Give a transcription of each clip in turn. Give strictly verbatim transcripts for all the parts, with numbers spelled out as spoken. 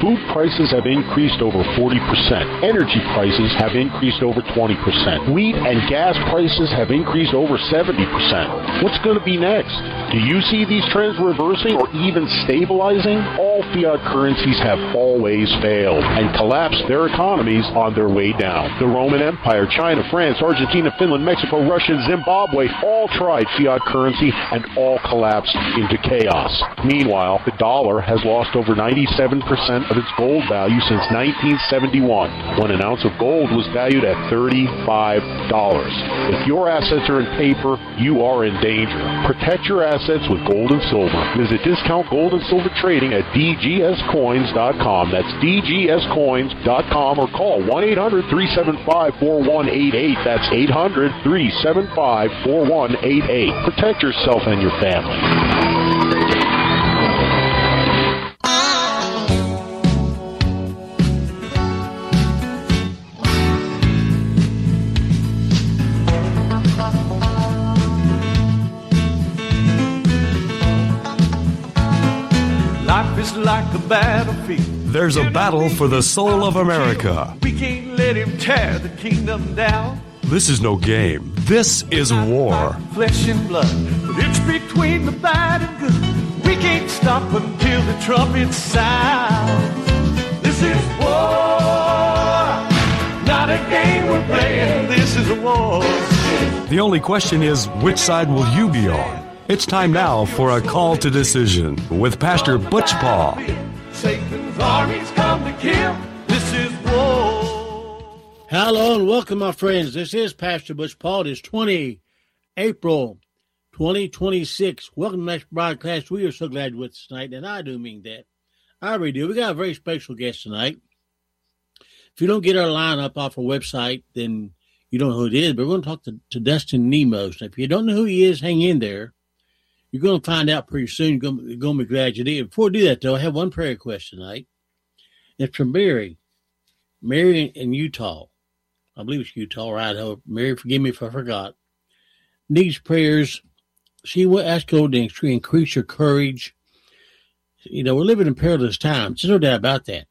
Food prices have increased over forty percent. Energy prices have increased over twenty percent. Wheat and gas prices have increased over seventy percent. What's going to be next? Do you see these trends reversing or even stabilizing? All fiat currencies have always failed and collapsed their economies on their way down. The Roman Empire, China, France, Argentina, Finland, Mexico, Russia, Zimbabwe all tried fiat currency and all collapsed into chaos. Meanwhile, the dollar has lost over ninety-seven percent of its gold value since nineteen seventy-one, when an ounce of gold was valued at thirty-five dollars. If your assets are in paper, you are in danger. Protect your assets with gold and silver. Visit Discount Gold and Silver Trading at d g s coins dot com. That's d g s coins dot com, or call one eight hundred, three seven five, four one eight eight. That's eight hundred, three seven five, four one eight eight. Protect yourself and your family. Like a battlefield. There's a battle for the soul of America. We can't let him tear the kingdom down. This is no game. This is war. Flesh and blood, but it's between the bad and good. We can't stop until the trumpet sounds. This is war, not a game we're playing. This is a war. The only question is, which side will you be on? It's time now for a call to decision with Pastor Butch Paul. Satan's armies come to kill. This is war. Hello and welcome, my friends. This is Pastor Butch Paul. It is twentieth April twenty twenty-six. Welcome to the next broadcast. We are so glad you're with us tonight, and I do mean that. I really do. We got a very special guest tonight. If you don't get our lineup off our website, then you don't know who it is, but we're going to talk to, to Dustin Nemos. Now, if you don't know who he is, hang in there. You're going to find out pretty soon. You're going, to, you're going to be glad you did. Before I do that, though, I have one prayer request tonight. It's from Mary. Mary in Utah. I believe it's Utah or Idaho. Mary, forgive me if I forgot. Needs prayers. She will ask God to increase her courage. You know, we're living in perilous times. There's no doubt about that.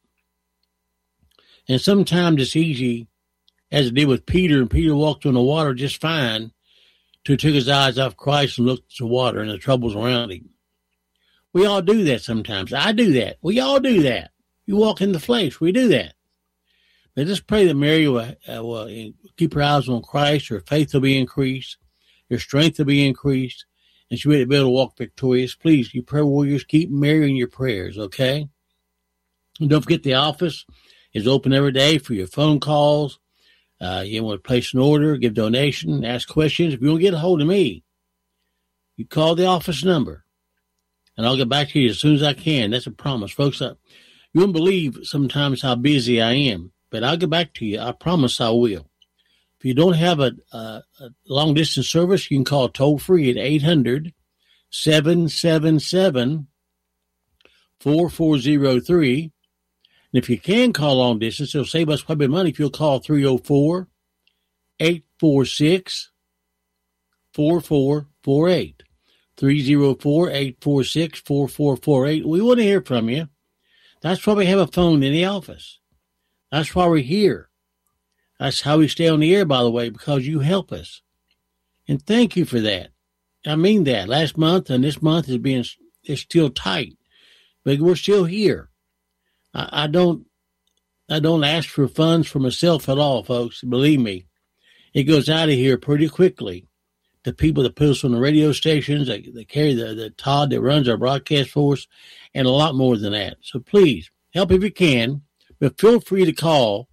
And sometimes it's easy, as it did with Peter, and Peter walked on the water just fine, to took his eyes off Christ and looked at the water and the troubles around him. We all do that sometimes. I do that. We all do that. You walk in the flesh. We do that. But just pray that Mary will, uh, will keep her eyes on Christ. Her faith will be increased. Her strength will be increased. And she'll be able to walk victorious. Please, you prayer warriors, keep Mary in your prayers, okay? And don't forget the office is open every day for your phone calls. Uh, you want to place an order, give donation, ask questions. If you don't get a hold of me, you call the office number, and I'll get back to you as soon as I can. That's a promise, folks. I, you won't believe sometimes how busy I am, but I'll get back to you. I promise I will. If you don't have a, a, a long-distance service, you can call toll-free at eight hundred, seven seven seven, four four zero three. And if you can call long distance, it'll save us quite a bit of money if you'll call three oh four, eight four six, four four four eight. three oh four, eight four six, four four four eight. We want to hear from you. That's why we have a phone in the office. That's why we're here. That's how we stay on the air, by the way, because you help us. And thank you for that. I mean that. Last month and this month is being it's still tight, but we're still here. I don't, I don't ask for funds for myself at all, folks. Believe me, it goes out of here pretty quickly. The people that put us on the radio stations, they, they carry the, the Todd that runs our broadcast for us, and a lot more than that. So please help if you can, but feel free to call.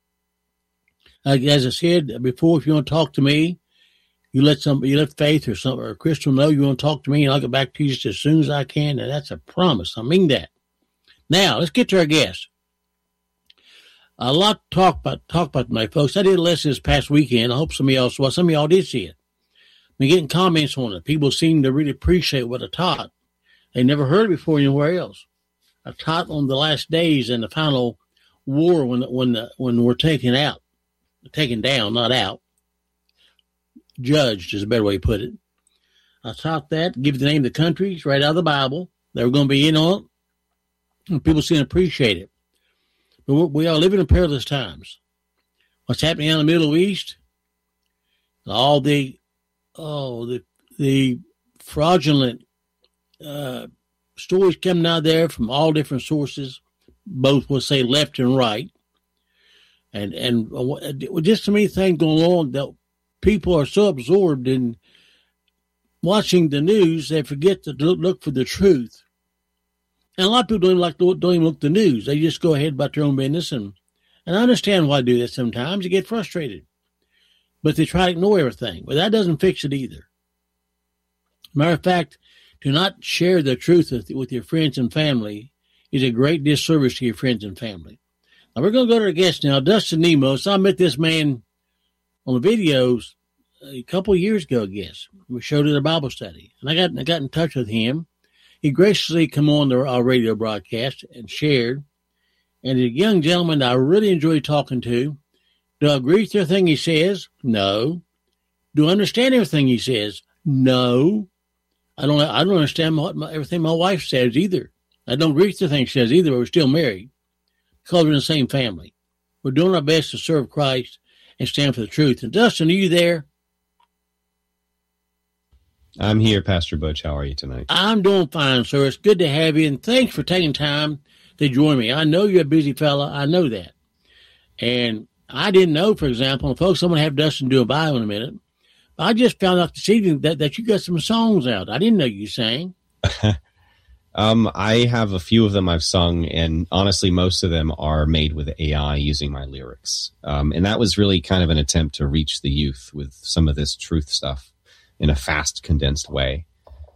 Uh, as I said before, if you want to talk to me, you let somebody, you let Faith or some or Crystal know you want to talk to me, and I'll get back to you just as soon as I can. And that's a promise. I mean that. Now, let's get to our guest. A lot to talk about, talk about tonight, folks. I did a lesson this past weekend. I hope some of y'all saw. Some of y'all did see it. I've been getting comments on it. People seem to really appreciate what I taught. They never heard it before anywhere else. I taught on the last days and the final war when when the, when we're taken out, taken down, not out. Judged is a better way to put it. I taught that, give the name of the countries right out of the Bible. They were going to be in on it. And people seem to appreciate it. We, we are living in perilous times. What's happening in the Middle East? All the, oh, the, the fraudulent uh, stories coming out there from all different sources, both will say left and right. And, and uh, just so many things going on that people are so absorbed in watching the news, they forget to look for the truth. And a lot of people don't even like to, don't even look at the news. They just go ahead about their own business. And, and I understand why they do that sometimes. You get frustrated. But they try to ignore everything. But that doesn't fix it either. Matter of fact, to not share the truth with, with your friends and family is a great disservice to your friends and family. Now, we're going to go to our guest now, Dustin Nemos. I met this man on the videos a couple of years ago, I guess. We showed it at a Bible study. And I got, I got in touch with him. He graciously come on to our radio broadcast and shared. And a young gentleman I really enjoy talking to. Do I agree with everything he says? No. Do I understand everything he says? No. I don't I don't understand what my, everything my wife says either. I don't agree with everything she says either, but we're still married because we're in the same family. We're doing our best to serve Christ and stand for the truth. And Dustin, are you there? I'm here, Pastor Butch. How are you tonight? I'm doing fine, sir. It's good to have you, and thanks for taking time to join me. I know you're a busy fella. I know that. And I didn't know, for example, and folks, I'm going to have Dustin do a bio in a minute. I just found out this evening that, that you got some songs out. I didn't know you sang. um, I have a few of them I've sung, and honestly, most of them are made with A I using my lyrics. Um, and that was really kind of an attempt to reach the youth with some of this truth stuff in a fast, condensed way.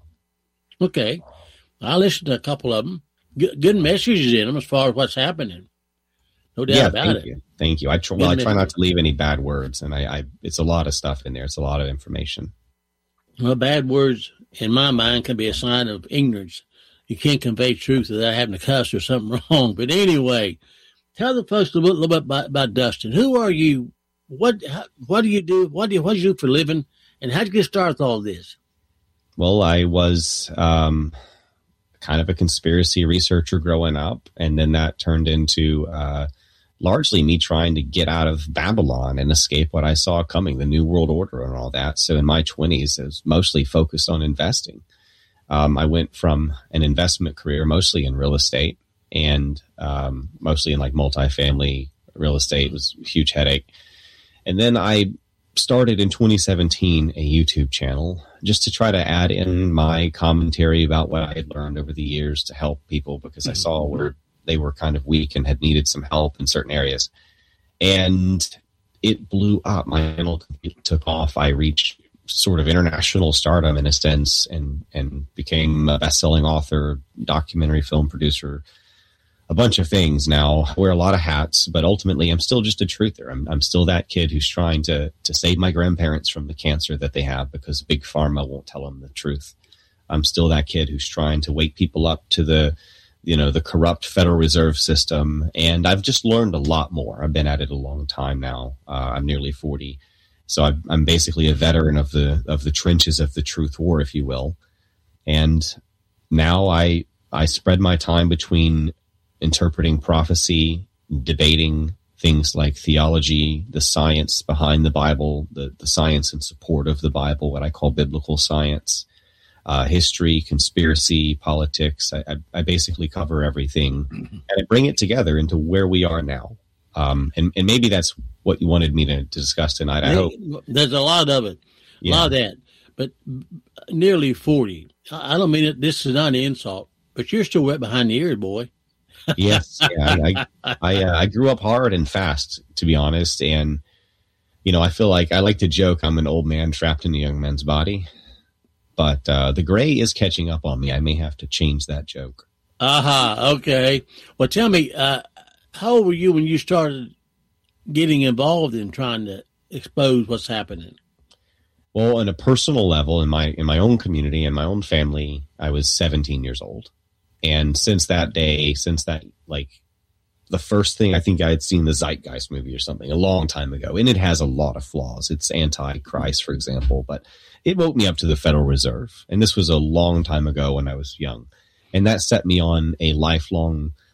Okay. I listened to a couple of them. Good, good messages in them as far as what's happening. No doubt yeah, about thank it. You. Thank you. I tr- well, I try not to leave any bad words, and I, I it's a lot of stuff in there. It's a lot of information. Well, bad words, in my mind, can be a sign of ignorance. You can't convey truth without having to cuss or something wrong. But anyway, tell the folks a little, little bit about, about Dustin. Who are you? What how, what do you do? What do you, what do you do for a living? And how did you get started with all this? Well, I was um, kind of a conspiracy researcher growing up, and then that turned into uh, largely me trying to get out of Babylon and escape what I saw coming, the New World Order and all that. So in my twenties, I was mostly focused on investing. Um, I went from an investment career mostly in real estate and um, mostly in like multifamily real estate. It was a huge headache. And then I started in twenty seventeen a YouTube channel just to try to add in my commentary about what I had learned over the years to help people, because I saw where they were kind of weak and had needed some help in certain areas. And it blew up. My channel took off. I reached sort of international stardom in a sense, and, and became a best-selling author, documentary film producer, a bunch of things now. I wear a lot of hats, but ultimately I'm still just a truther. I'm, I'm still that kid who's trying to, to save my grandparents from the cancer that they have because Big Pharma won't tell them the truth. I'm still that kid who's trying to wake people up to the, you know, the corrupt Federal Reserve System. And I've just learned a lot more. I've been at it a long time now. Uh, I'm nearly forty. So I've, I'm basically a veteran of the, of the trenches of the truth war, if you will. And now I, I spread my time between interpreting prophecy, debating things like theology, the science behind the Bible, the, the science in support of the Bible, what I call biblical science, uh, history, conspiracy, politics. I, I, I basically cover everything, and I bring it together into where we are now. Um, and, and maybe that's what you wanted me to, to discuss tonight. I hope. There's a lot of it, a yeah. lot of that, but nearly forty. I don't mean it. This is not an insult, but you're still wet behind the ears, boy. Yes, yeah, I I, I, uh, I grew up hard and fast, to be honest, and you know I feel like I like to joke I'm an old man trapped in a young man's body, but uh, the gray is catching up on me. I may have to change that joke. Aha, uh-huh, okay. Well, tell me, uh, how old were you when you started getting involved in trying to expose what's happening? Well, on a personal level, in my in my own community and my own family, I was seventeen years old. And since that day, since that, like, the first thing, I think I had seen the Zeitgeist movie or something a long time ago, and it has a lot of flaws. It's anti-Christ, for example, but it woke me up to the Federal Reserve. And this was a long time ago when I was young. And that set me on a lifelong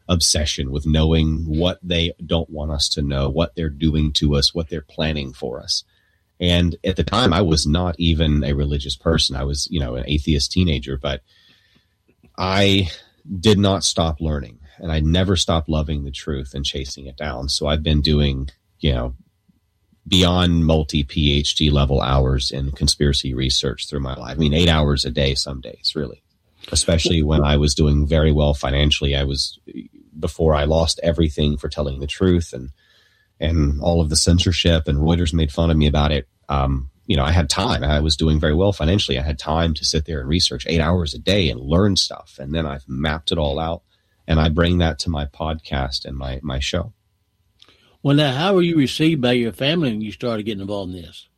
obsession with knowing what they don't want us to know, what they're doing to us, what they're planning for us. And at the time, I was not even a religious person. I was, you know, an atheist teenager, but I did not stop learning, and I never stopped loving the truth and chasing it down. So I've been doing, you know, beyond multi-PhD level hours in conspiracy research through my life. I mean, eight hours a day some days, really, especially when I was doing very well financially. I was, before I lost everything for telling the truth, and and all of the censorship, and Reuters made fun of me about it. Um, you know, I had time. I was doing very well financially. I had time to sit there and research eight hours a day and learn stuff. And then I've mapped it all out, and I bring that to my podcast and my, my show. Well, now, how were you received by your family when you started getting involved in this?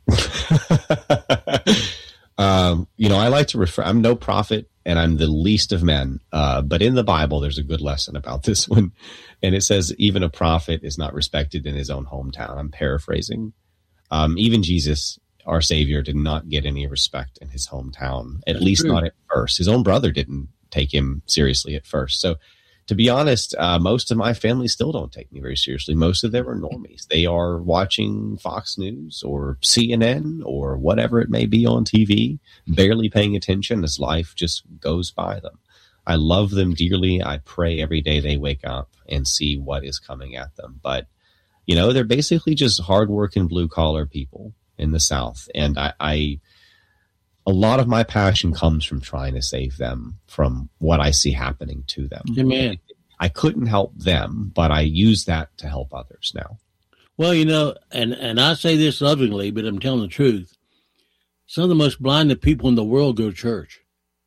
um, you know, I like to refer, I'm no prophet, and I'm the least of men. Uh, but in the Bible, there's a good lesson about this one. And it says, even a prophet is not respected in his own hometown. I'm paraphrasing. Um, even Jesus, our Savior, did not get any respect in his hometown, at That's least true. not at first. His own brother didn't take him seriously at first. So, to be honest, uh, most of my family still don't take me very seriously. Most of them are normies. They are watching Fox News or C N N or whatever it may be on T V, barely paying attention as life just goes by them. I love them dearly. I pray every day they wake up and see what is coming at them. But, you know, they're basically just hardworking blue-collar people in the South. And I, I a lot of my passion comes from trying to save them from what I see happening to them. Amen. I couldn't help them, but I use that to help others now. Well, you know, and, and I say this lovingly, but I'm telling the truth. Some of the most blinded people in the world go to church.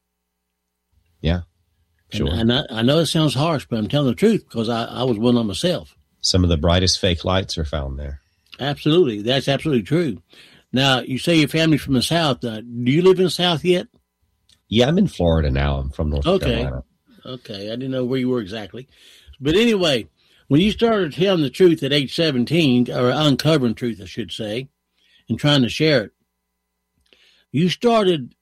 Yeah, sure. And, and I, I know it sounds harsh, but I'm telling the truth because I, I was one of myself. Some of the brightest fake lights are found there. Absolutely. That's absolutely true. Now, you say your family's from the South. Uh, do you live in the South yet? Yeah, I'm in Florida now. I'm from North Okay. Carolina. Okay. I didn't know where you were exactly. But anyway, when you started telling the truth at age seventeen, or uncovering truth, I should say, and trying to share it, you started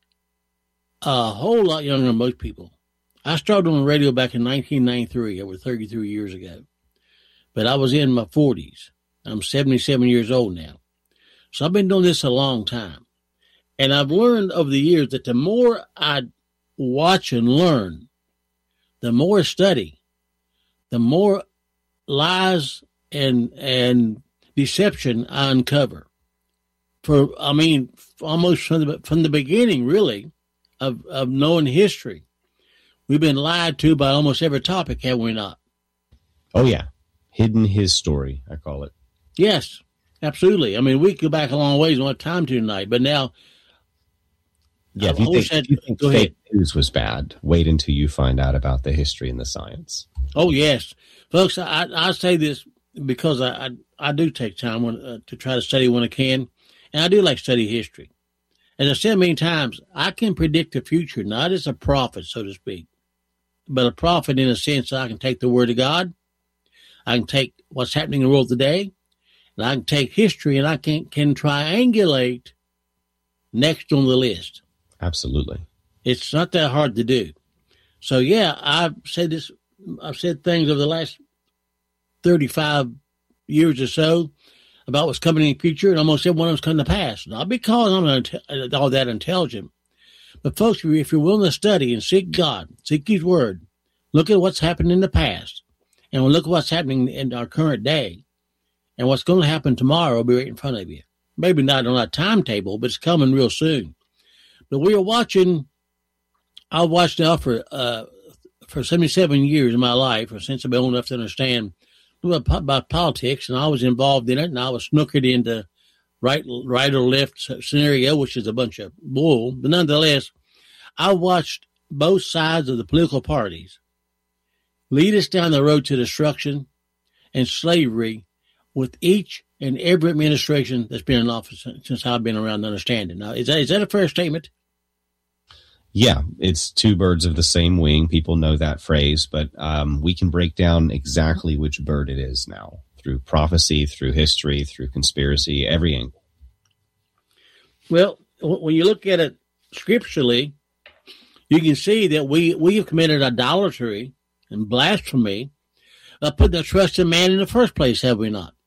a whole lot younger than most people. I started on the radio back in nineteen ninety-three, over thirty-three years ago. But I was in my forties. I'm seventy-seven years old now. So I've been doing this a long time. And I've learned over the years that the more I watch and learn, the more I study, the more lies and and deception I uncover. For I mean, almost from the, from the beginning, really, of, of knowing history. We've been lied to by almost every topic, have we not? Oh, yeah. Hidden his story, I call it. Yes, absolutely. I mean, we go back a long ways. We don't have time to tonight, but now. Yeah, if I've you think, had, if you think go fake ahead. news was bad, wait until you find out about the history and the science. Oh, yes. Folks, I, I say this because I, I, I do take time when, uh, to try to study when I can, and I do like to study history. As I said many times, I can predict the future, not as a prophet, so to speak, but a prophet in a sense that I can take the word of God, I can take what's happening in the world today, and I can take history, and I can, can triangulate next on the list. Absolutely. It's not that hard to do. So, yeah, I've said this, I've said things over the last thirty-five years or so about what's coming in the future, and almost every one of them's come to pass. Not because I'm not all that intelligent, but folks, if you're willing to study and seek God, seek His Word, look at what's happened in the past, and look at what's happening in our current day, and what's going to happen tomorrow will be right in front of you. Maybe not on that timetable, but it's coming real soon. But we are watching, I've watched now for uh, for seventy-seven years in my life, or since I've been old enough to understand about, about politics, and I was involved in it, and I was snookered into right, right or left scenario, which is a bunch of bull. But nonetheless, I watched both sides of the political parties lead us down the road to destruction and slavery with each and every administration that's been in office since I've been around to understand it. Now, is that, is that a fair statement? Yeah, it's two birds of the same wing. People know that phrase, but um, we can break down exactly which bird it is now through prophecy, through history, through conspiracy, every angle. Well, when you look at it scripturally, you can see that we, we have committed idolatry and blasphemy, uh, put their trust in man in the first place, have we not?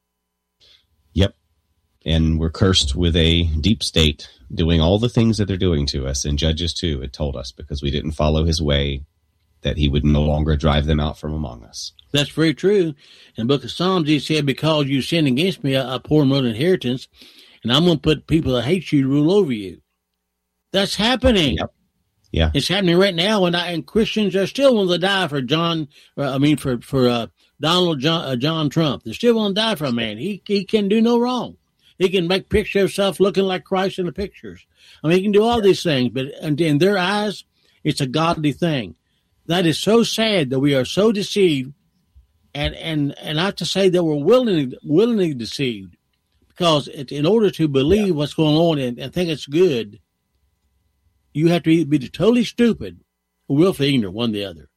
Yep. And we're cursed with a deep state doing all the things that they're doing to us. And Judges two, it told us, because we didn't follow his way, that he would no longer drive them out from among us. That's very true. In the book of Psalms, he said, because you sinned against me, I, I pour them an inheritance, and I'm going to put people that hate you to rule over you. That's happening. Yep. Yeah. It's happening right now, and, I, and Christians are still willing to die for John, uh, I mean, for, for uh, Donald John, uh, John Trump. They're still willing to die for a man. He, he can do no wrong. He can make picture of himself looking like Christ in the pictures. I mean, he can do all these things, but in their eyes, it's a godly thing. That is so sad that we are so deceived, and and and I have to say that we're willingly willingly deceived, because it, in order to believe yeah. what's going on and, and think it's good, you have to be totally stupid or willfully ignorant, one or the other.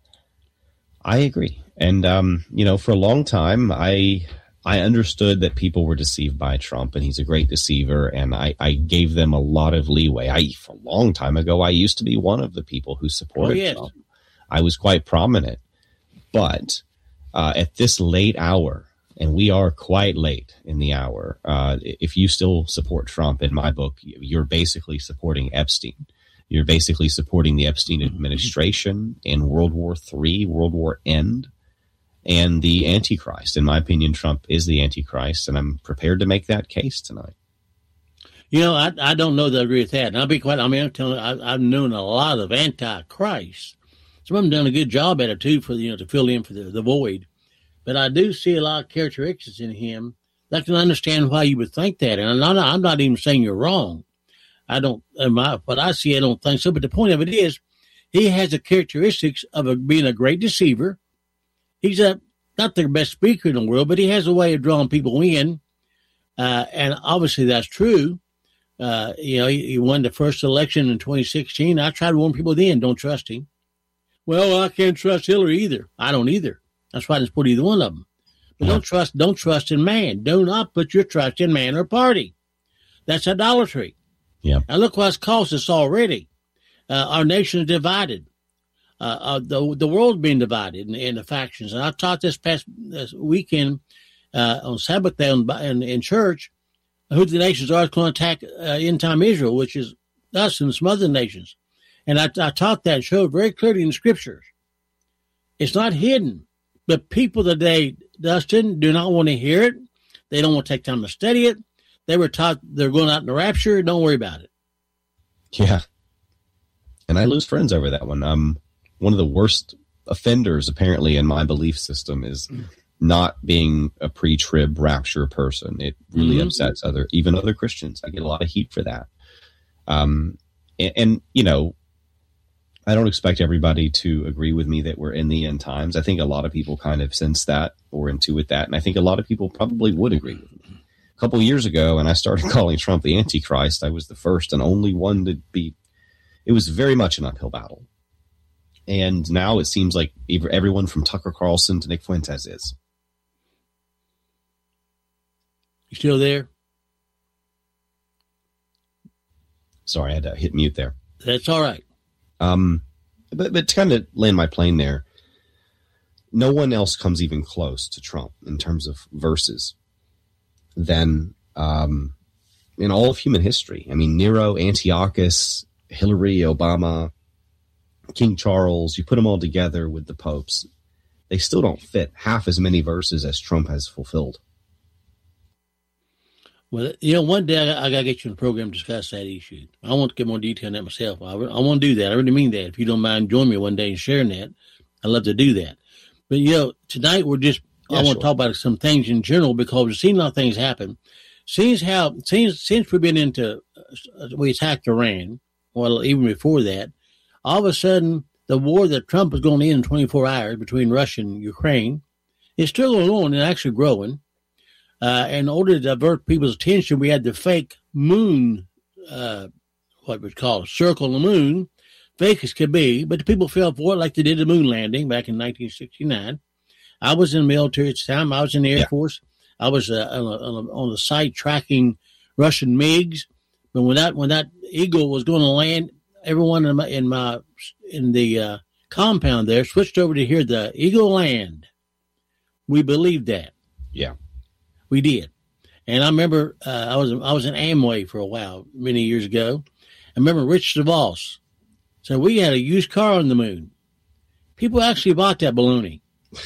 I agree, and um, you know, for a long time, I I understood that people were deceived by Trump, and he's a great deceiver, and I, I gave them a lot of leeway. I for a long time ago, I used to be one of the people who supported oh, yes. Trump. I was quite prominent, but uh, at this late hour, and we are quite late in the hour, uh, if you still support Trump, in my book, you're basically supporting Epstein. You're basically supporting the Epstein administration in World War Three, World War End, and the Antichrist. In my opinion, Trump is the Antichrist, and I'm prepared to make that case tonight. You know, I, I don't know that I agree with that. And I'll be quite, I mean, I'm telling you, I, I've known a lot of Antichrist. Some of them done a good job at it, too, for, you know, to fill in for the, the void. But I do see a lot of characteristics in him. I can understand why you would think that. And I'm not, I'm not even saying you're wrong. I don't, my, but I see, I don't think so. But the point of it is, he has the characteristics of a, being a great deceiver. He's a, not the best speaker in the world, but he has a way of drawing people in. Uh, and obviously that's true. Uh, you know, he, he won the first election in twenty sixteen. I tried to warn people then, don't trust him. Well, I can't trust Hillary either. I don't either. That's why I didn't support either one of them. But yeah. don't trust, don't trust in man. Do not put your trust in man or party. That's idolatry. Yeah. And look what's cost us already. Uh, our nation is divided. Uh, uh, the the world's being divided in, in the factions. And I taught this past this weekend uh, on Sabbath day in, in, in church who the nations are going to attack uh, end-time Israel, which is us and some other nations. And I, I taught that and showed very clearly in the scriptures. It's not hidden. But people today, Dustin, do not want to hear it. They don't want to take time to study it. They were taught they're going out in the rapture. Don't worry about it. Yeah. And I lose friends over that one. Um, one of the worst offenders, apparently, in my belief system is not being a pre-trib rapture person. It really mm-hmm. upsets other, even other Christians. I get a lot of heat for that. Um, and, and, you know, I don't expect everybody to agree with me that we're in the end times. I think a lot of people kind of sense that or intuit that. And I think a lot of people probably would agree with me. A couple of years ago, when I started calling Trump the Antichrist, I was the first and only one to be, it was very much an uphill battle. And now it seems like everyone from Tucker Carlson to Nick Fuentes is. You still there? Sorry, I had to hit mute there. That's all right. Um, but, but to kind of land my plane there, no one else comes even close to Trump in terms of verses than um, in all of human history. I mean, Nero, Antiochus, Hillary, Obama, King Charles, you put them all together with the popes, they still don't fit half as many verses as Trump has fulfilled. Well, you know, one day I, I got to get you in the program to discuss that issue. I want to get more detail on that myself. I, I want to do that. I really mean that. If you don't mind joining me one day and sharing that, I'd love to do that. But, you know, tonight we're just, yeah, I want sure. to talk about some things in general because we've seen a lot of things happen. Since how, since, since we've been into, uh, we attacked Iran, well, even before that, all of a sudden, the war that Trump is going to end in twenty-four hours between Russia and Ukraine is still going on and actually growing. Uh, in order to divert people's attention, we had the fake moon, uh, what we call a circle on the moon, fake as could be, but the people fell for it like they did the moon landing back in nineteen sixty-nine. I was in the military at the time. I was in the Air yeah. Force. I was uh, on, a, on, a, on the site tracking Russian MiGs. But when that when that Eagle was going to land, everyone in my in, my, in the uh, compound there, switched over to here, the Eagle Land. We believed that. Yeah. We did. And I remember uh, I was I was in Amway for a while, many years ago. I remember Rich DeVos said, we had a used car on the moon. People actually bought that baloney.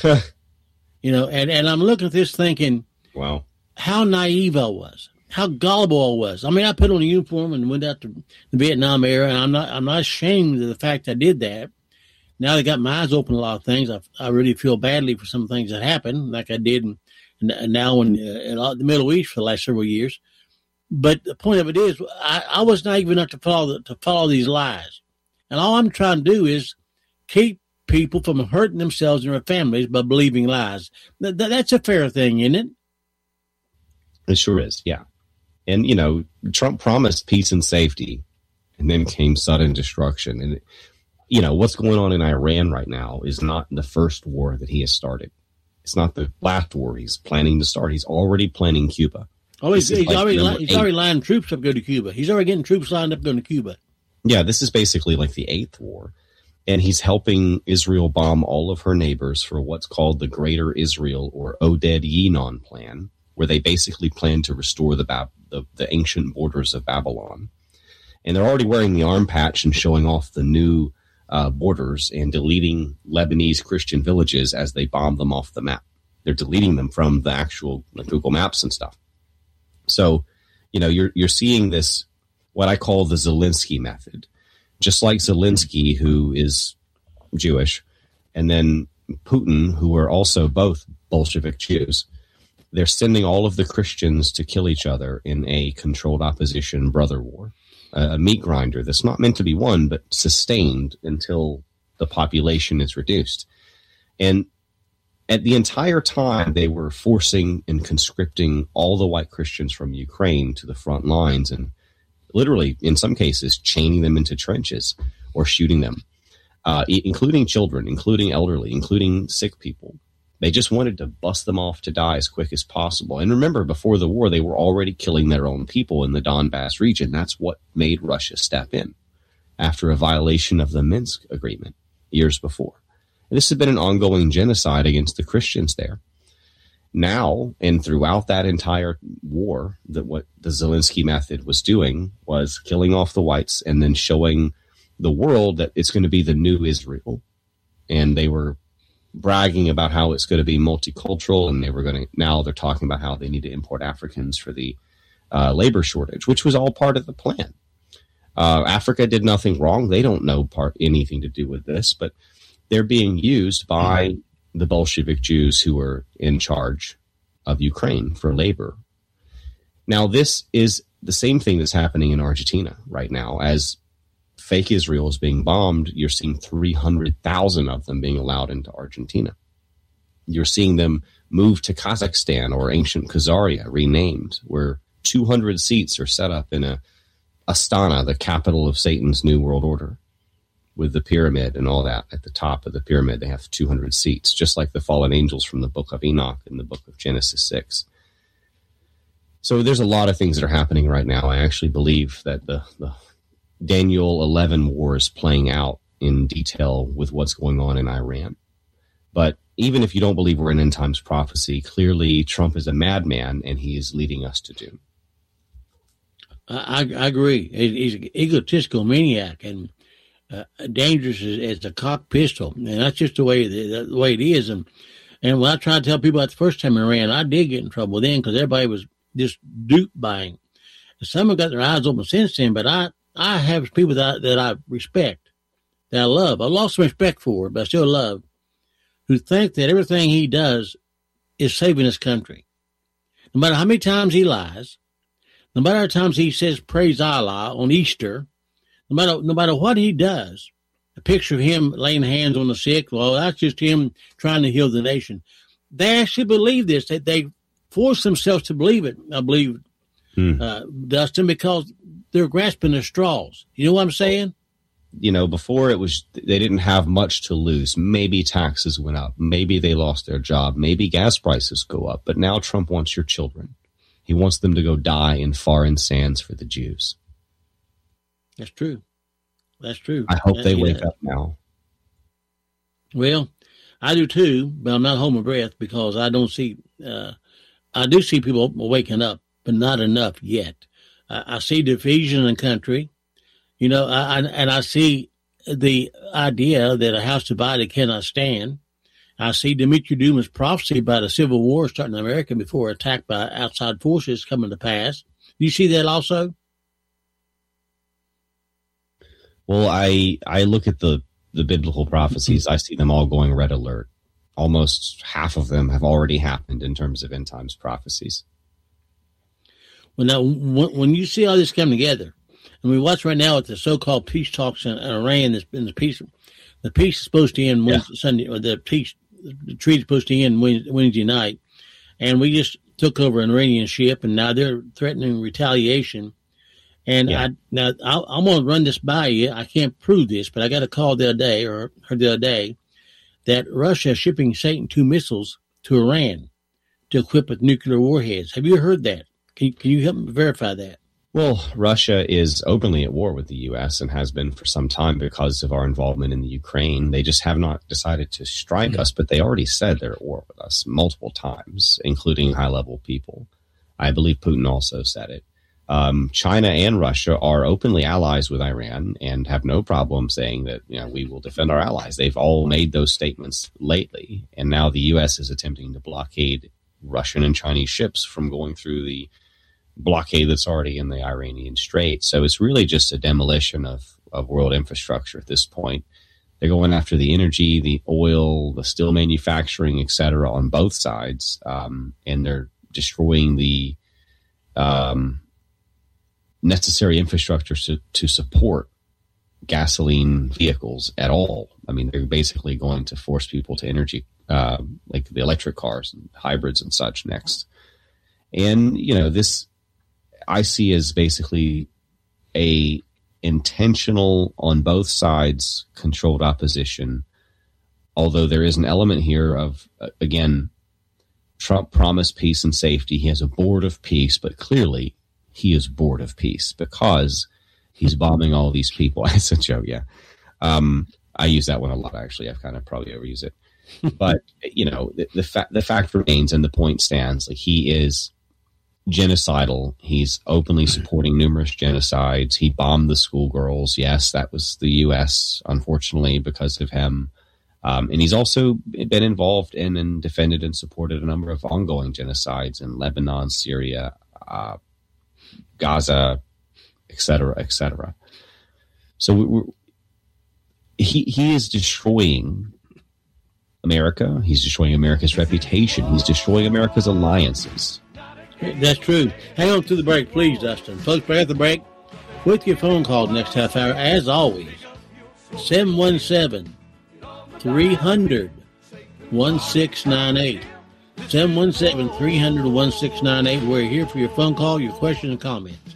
You know, and, and I'm looking at this thinking, wow, how naive I was, how gullible I was. I mean, I put on a uniform and went out to the Vietnam era, and I'm not I'm not ashamed of the fact I did that. Now they got my eyes open to a lot of things. I, I really feel badly for some things that happened, like I did in, in, now in, in the Middle East for the last several years. But the point of it is, I, I was naive enough to follow the, to follow these lies, and all I'm trying to do is keep people from hurting themselves and their families by believing lies. Th- that's a fair thing, isn't it? It sure is, yeah. And, you know, Trump promised peace and safety, and then came sudden destruction. And, you know, what's going on in Iran right now is not the first war that he has started. It's not the last war he's planning to start. He's already planning Cuba. Oh, he's, he's, like already, li- he's already eight. lining troops up to go to Cuba. He's already getting troops lined up to go to Cuba. Yeah, this is basically like the eighth war. And he's helping Israel bomb all of her neighbors for what's called the Greater Israel or Oded Yinon plan, where they basically plan to restore the, Bab- the the ancient borders of Babylon. And they're already wearing the arm patch and showing off the new uh, borders and deleting Lebanese Christian villages as they bomb them off the map. They're deleting them from the actual like, Google Maps and stuff. So, you know, you're you're seeing this, what I call the Zelensky method. Just like Zelensky, who is Jewish, and then Putin, who are also both Bolshevik Jews, they're sending all of the Christians to kill each other in a controlled opposition brother war, a meat grinder that's not meant to be won, but sustained until the population is reduced. And at the entire time, they were forcing and conscripting all the white Christians from Ukraine to the front lines and literally, in some cases, chaining them into trenches or shooting them, uh, including children, including elderly, including sick people. They just wanted to bust them off to die as quick as possible. And remember, before the war, they were already killing their own people in the Donbass region. That's what made Russia step in after a violation of the Minsk agreement years before. And this has been an ongoing genocide against the Christians there. Now, and throughout that entire war, that what the Zelensky method was doing was killing off the whites and then showing the world that it's going to be the new Israel. And they were bragging about how it's going to be multicultural, and they were going to, now they're talking about how they need to import Africans for the uh, labor shortage, which was all part of the plan. Uh, Africa did nothing wrong. They don't know part anything to do with this, but they're being used by the Bolshevik Jews who are in charge of Ukraine for labor. Now, this is the same thing that's happening in Argentina right now. As fake Israel is being bombed, you're seeing three hundred thousand of them being allowed into Argentina. You're seeing them move to Kazakhstan or ancient Khazaria, renamed, where two hundred seats are set up in a Astana, the capital of Satan's New World Order, with the pyramid and all that. At the top of the pyramid, they have two hundred seats, just like the fallen angels from the book of Enoch in the book of Genesis six. So there's a lot of things that are happening right now. I actually believe that the, the Daniel eleven war is playing out in detail with what's going on in Iran. But even if you don't believe we're in end times prophecy, clearly Trump is a madman and he is leading us to doom. I, I agree. He's an egotistical maniac and uh, dangerous as, as a cocked pistol, and that's just the way the, the way it is. And and when I tried to tell people about the first time I ran, I did get in trouble then because everybody was just duped by him. Some have got their eyes open since then, but I I have people that I, that I respect, that I love. I've lost some respect for, but I still love, who think that everything he does is saving his country. No matter how many times he lies, no matter how many times he says praise Allah on Easter, no matter no matter what he does, a picture of him laying hands on the sick, well, that's just him trying to heal the nation. They actually believe this. They, they force themselves to believe it, I believe, hmm. uh, Dustin, because they're grasping their straws. You know what I'm saying? You know, before it was, they didn't have much to lose. Maybe taxes went up. Maybe they lost their job. Maybe gas prices go up. But now Trump wants your children. He wants them to go die in foreign sands for the Jews. That's true. That's true. I hope That's they true. wake up now. Well, I do too, but I'm not holding my breath because I don't see, uh, I do see people waking up, but not enough yet. I, I see division in the country, you know, I, I, and I see the idea that a house divided cannot stand. I see Dimitri Duma's prophecy about a civil war starting in America before attack by outside forces coming to pass. Do you see that also? Well, I I look at the, the biblical prophecies. I see them all going red alert. Almost half of them have already happened in terms of end times prophecies. Well, now, when you see all this come together, and we watch right now at the so-called peace talks in Iran, this in the peace, the peace is supposed to end Wednesday, yeah. Sunday, or the peace, the treaty is supposed to end Wednesday night, and we just took over an Iranian ship, and now they're threatening retaliation. And yeah. I now I, I'm going to run this by you. I can't prove this, but I got a call the other day, or heard the other day, that Russia is shipping Satan two missiles to Iran to equip with nuclear warheads. Have you heard that? Can, can you help me verify that? Well, Russia is openly at war with the U S and has been for some time because of our involvement in the Ukraine. They just have not decided to strike mm-hmm. us, but they already said they're at war with us multiple times, including high-level people. I believe Putin also said it. Um, China and Russia are openly allies with Iran and have no problem saying that, you know, we will defend our allies. They've all made those statements lately, and now the U S is attempting to blockade Russian and Chinese ships from going through the blockade that's already in the Iranian Strait. So it's really just a demolition of, of world infrastructure at this point. They're going after the energy, the oil, the steel manufacturing, et cetera, on both sides, um, and they're destroying the um, necessary infrastructure to, to support gasoline vehicles at all. I mean, they're basically going to force people to energy, uh, like the electric cars and hybrids and such next. And, you know, this I see as basically a intentional, on both sides, controlled opposition. Although there is an element here of, uh, again, Trump promised peace and safety. He has a board of peace, but clearly he is bored of peace because he's bombing all these people. It's a joke, yeah. Um, I use that one a lot, actually. I've kind of probably overused it. But, you know, the, the, fa- the fact remains and the point stands. Like, he is genocidal. He's openly supporting numerous genocides. He bombed the schoolgirls. Yes, that was the U S, unfortunately, because of him. Um, and he's also been involved in and defended and supported a number of ongoing genocides in Lebanon, Syria, uh, Gaza, et cetera, et cetera. So we, we're, he he is destroying America. He's destroying America's reputation. He's destroying America's alliances. That's true. Hang on to the break, please, Dustin. Folks, back at the break with your phone call next half hour, as always. seven one seven, three hundred, sixteen ninety-eight. seven one seven, three hundred, sixteen ninety-eight. We're here for your phone call, your questions, and comments.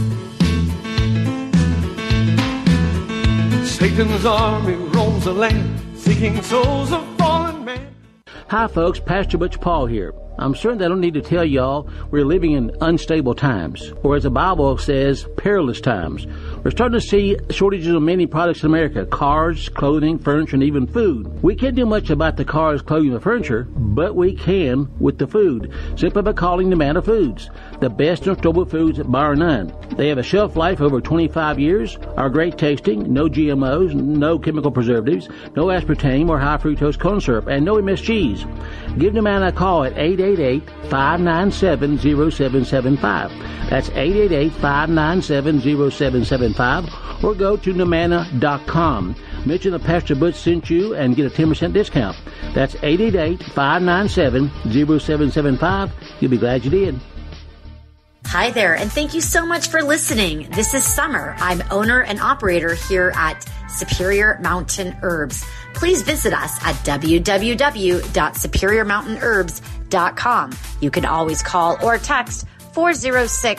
Satan's army roams the land, seeking souls of fallen man. Hi, folks. Pastor Butch Paul here. I'm certain that I don't need to tell y'all we're living in unstable times, or as the Bible says, perilous times. We're starting to see shortages of many products in America: cars, clothing, furniture, and even food. We can't do much about the cars, clothing, and furniture, but we can with the food, simply by calling Nomana Foods, the best in storable foods bar none. They have a shelf life over twenty-five years, are great tasting, no G M Os, no chemical preservatives, no aspartame or high fructose corn syrup, and no M S Gs. Give Nomana a call at eight eight eight, five nine seven, zero seven seven five. That's eight eight eight, five nine seven, zero seven seven five, or go to Nomana dot com. Mention that Pastor Butch sent you and get a ten percent discount. That's eight eight eight, five nine seven, zero seven seven five. You'll be glad you did. Hi there, and thank you so much for listening. This is Summer. I'm owner and operator here at Superior Mountain Herbs. Please visit us at w w w dot superior mountain herbs dot com. You can always call or text four oh six,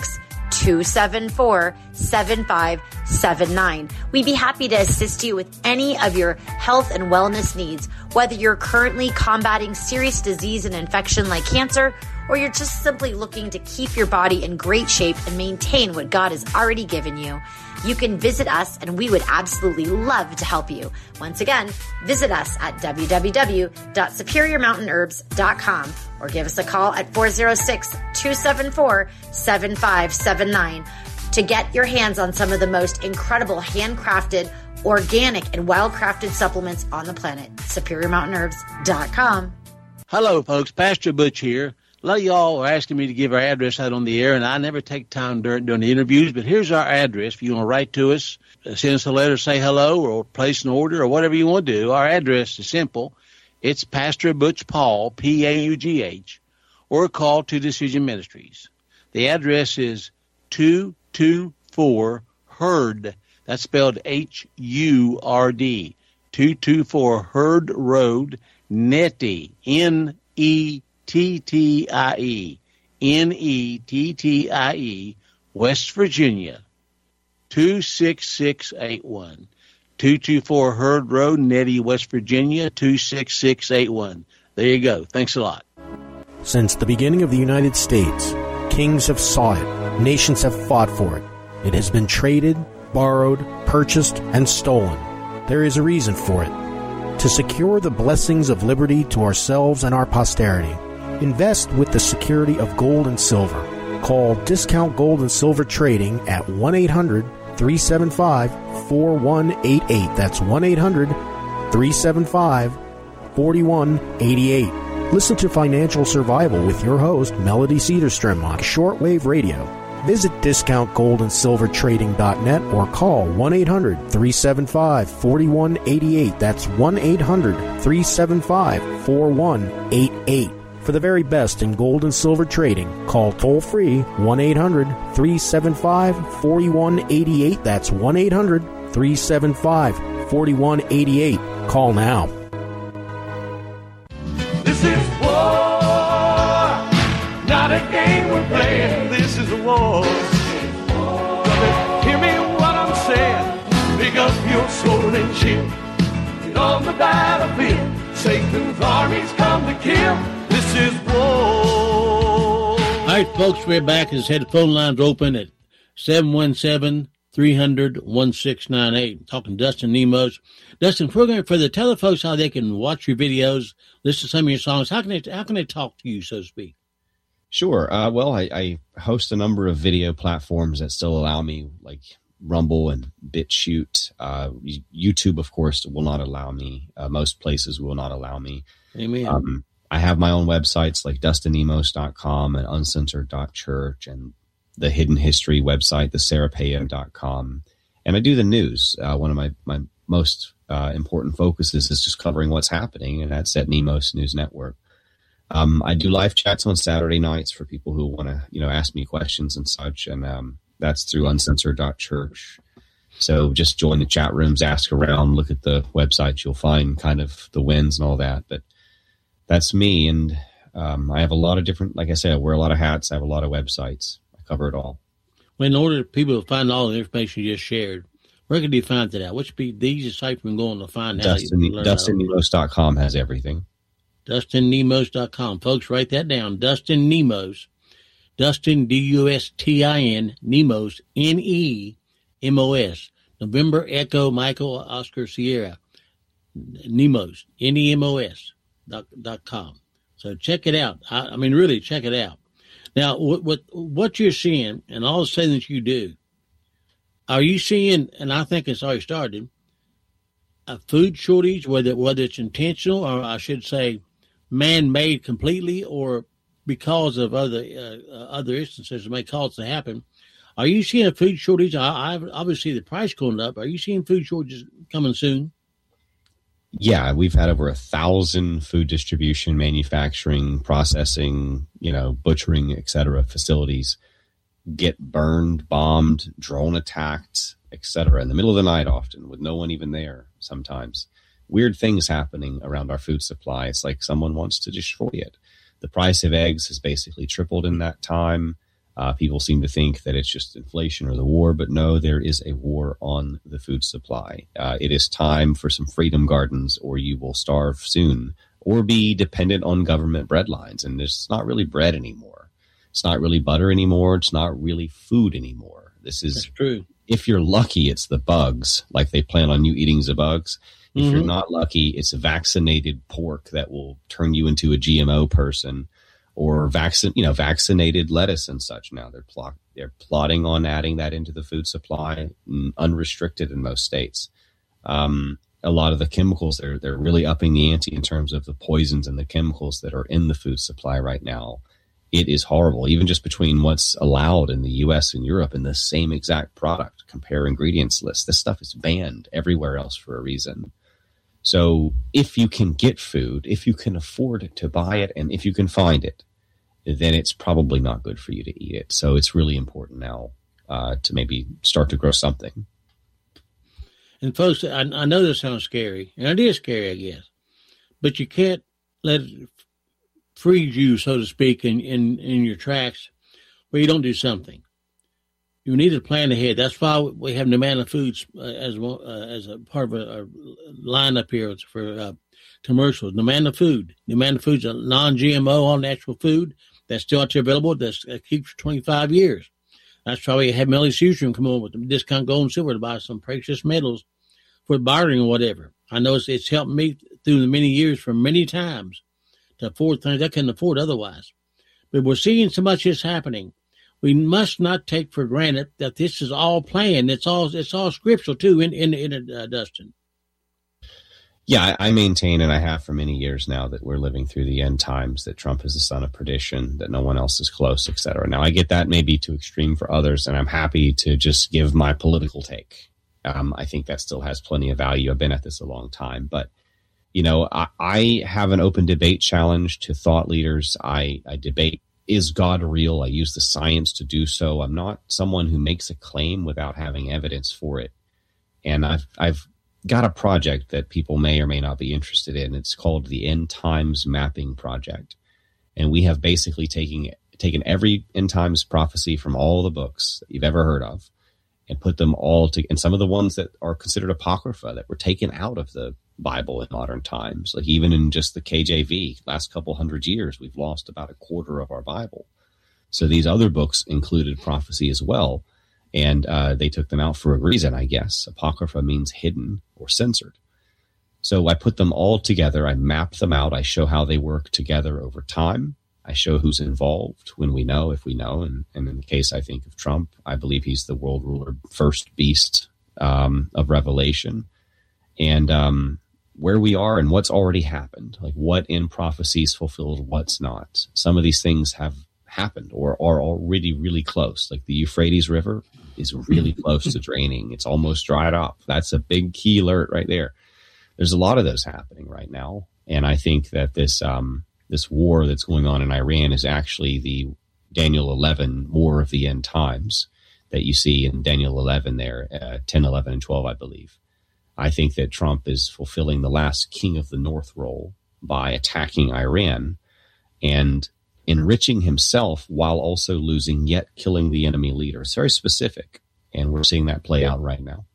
two seven four, seven five seven nine. We'd be happy to assist you with any of your health and wellness needs, whether you're currently combating serious disease and infection like cancer, or you're just simply looking to keep your body in great shape and maintain what God has already given you. You can visit us and we would absolutely love to help you. Once again, visit us at w w w dot superior mountain herbs dot com or give us a call at four oh six, two seven four, seven five seven nine to get your hands on some of the most incredible handcrafted, organic, and well-crafted supplements on the planet. superior mountain herbs dot com. Hello, folks. Pastor Butch here. A lot of y'all are asking me to give our address out on the air, and I never take time during, during the interviews, but here's our address. If you want to write to us, send us a letter, say hello, or place an order, or whatever you want to do, our address is simple. It's Pastor Butch Paul, P A U G H, or call Two Decision Ministries. The address is two two four Hurd. That's spelled H U R D. two two four Hurd Road, Nettie, N E T T I E, N E T T I E, West Virginia, two six six eight one. two two four Hurd Road, Nettie, West Virginia, two six six eight one. There you go. Thanks a lot. Since the beginning of the United States, kings have sought it, nations have fought for it. It has been traded, borrowed, purchased, and stolen. There is a reason for it. To secure the blessings of liberty to ourselves and our posterity, invest with the security of gold and silver. Call Discount Gold and Silver Trading at one eight hundred, three seven five, four one eight eight. That's one eight hundred, three seven five, four one eight eight. Listen to Financial Survival with your host, Melody Cedarstrom, on shortwave radio. Visit discount gold and silver trading dot net or call one eight hundred, three seven five, four one eight eight. That's one eight hundred, three seven five, four one eight eight. For the very best in gold and silver trading, call toll-free one eight hundred, three seven five, four one eight eight. That's one eight hundred, three seven five, four one eight eight. Call now. This is war, not a game we're playing. This is a war. Hear me what I'm saying. Pick up your sword and shield. Get on the battlefield. Satan's armies come to kill. This is war. All right, folks, we're back. As head phone lines open at seven one seven, three hundred, sixteen ninety-eight. Talking Dustin Nemos. Dustin, for, for the tell the folks how they can watch your videos, listen to some of your songs, how can they how can they talk to you, so to speak? Sure. Uh, well, I, I host a number of video platforms that still allow me, like Rumble and BitChute. Uh, YouTube, of course, will not allow me. Uh, most places will not allow me. Amen. Um, I have my own websites like dustin nemos dot com and uncensored dot church and the Hidden History website, the serapeo dot com. And I do the news. Uh, one of my, my most uh, important focuses is just covering what's happening, and that's at Nemos News Network. Um, I do live chats on Saturday nights for people who want to, you know, ask me questions and such, and um, that's through uncensored dot church. So just join the chat rooms, ask around, look at the website. You'll find kind of the wins and all that. But that's me, and um, I have a lot of different, like I said, I wear a lot of hats. I have a lot of websites. I cover it all. Well, in order for people to find all the information you just shared, where can you find that out? What's be the easiest site from going to find out? Dustin, dustin nemos dot com has everything. dustin nemos dot com. Folks, write that down. Dustin Nemos. Dustin, D U S T I N, Nemos, N E M O S. November, Echo, Michael, Oscar, Sierra. Nemos, N E M O S. Dot, dot com. So check it out. I, I mean, really check it out. Now, what, what what you're seeing and all the things you do, are you seeing, and I think it's already started, a food shortage, whether whether it's intentional or I should say man-made completely or because of other uh, other instances that may cause it to happen? Are you seeing a food shortage? I, I've obviously the price going up. Are you seeing food shortages coming soon? Yeah, we've had over a thousand food distribution, manufacturing, processing, you know, butchering, et cetera, facilities get burned, bombed, drone attacked, et cetera, in the middle of the night often with no one even there sometimes. Weird things happening around our food supply. It's like someone wants to destroy it. The price of eggs has basically tripled in that time. Uh, people seem to think that it's just inflation or the war, but no, there is a war on the food supply. Uh, it is time for some freedom gardens, or you will starve soon, or be dependent on government bread lines. And it's not really bread anymore. It's not really butter anymore. It's not really food anymore. This is That's true. If you're lucky, it's the bugs, like they plan on you eating the bugs. If mm-hmm. you're not lucky, it's vaccinated pork that will turn you into a G M O person. Or vaccine, you know, vaccinated lettuce and such. Now they're plot, they're plotting on adding that into the food supply, unrestricted in most states. Um, a lot of the chemicals, they're they're really upping the ante in terms of the poisons and the chemicals that are in the food supply right now. It is horrible, even just between what's allowed in the U S and Europe in the same exact product. Compare ingredients lists. This stuff is banned everywhere else for a reason. So if you can get food, if you can afford to buy it, and if you can find it, then it's probably not good for you to eat it. So it's really important now uh, to maybe start to grow something. And folks, I, I know this sounds scary, and it is scary, I guess, but you can't let it freeze you, so to speak, in, in, in your tracks where you don't do something. You need to plan ahead. That's why we have Numanna Foods uh, as uh, as a part of a, a lineup here for uh, commercials. Numanna Food. Numanna Foods, a non-G M O, all-natural food that's still out there available. That's, that keeps for twenty-five years. That's why we have Melly Season come on with the discount gold and silver to buy some precious metals for bartering or whatever. I know it's, it's helped me through the many years for many times to afford things I couldn't afford otherwise. But we're seeing so much is happening. We must not take for granted that this is all planned. It's all it's all scriptural too. In in, in uh, Dustin. Yeah, I, I maintain, and I have for many years now, that we're living through the end times. That Trump is the son of perdition. That no one else is close, et cetera. Now, I get that may be too extreme for others, and I'm happy to just give my political take. Um, I think that still has plenty of value. I've been at this a long time, but you know, I, I have an open debate challenge to thought leaders. I, I debate. Is God real? I use the science to do so. I'm not someone who makes a claim without having evidence for it. And I've I've got a project that people may or may not be interested in. It's called the End Times Mapping Project. And we have basically taken, taken every end times prophecy from all the books that you've ever heard of and put them all to, and some of the ones that are considered apocrypha that were taken out of the Bible in modern times, like even in just the K J V, last couple hundred years, we've lost about a quarter of our Bible. So these other books included prophecy as well, and uh, they took them out for a reason, I guess. Apocrypha means hidden or censored. So I put them all together. I map them out. I show how they work together over time. I show who's involved when we know, if we know. And, and in the case, I think, of Trump, I believe he's the world ruler, first beast um, of Revelation. And um, where we are and what's already happened, like what in prophecy is fulfilled, what's not. Some of these things have happened or are already really close. Like the Euphrates River is really close to draining. It's almost dried up. That's a big key alert right there. There's a lot of those happening right now. And I think that this um, this war that's going on in Iran is actually the Daniel eleven war of the end times that you see in Daniel eleven there, uh, ten, eleven, and twelve, I believe. I think that Trump is fulfilling the last king of the North role by attacking Iran and enriching himself while also losing, yet killing the enemy leader. It's very specific, and we're seeing that play out right now.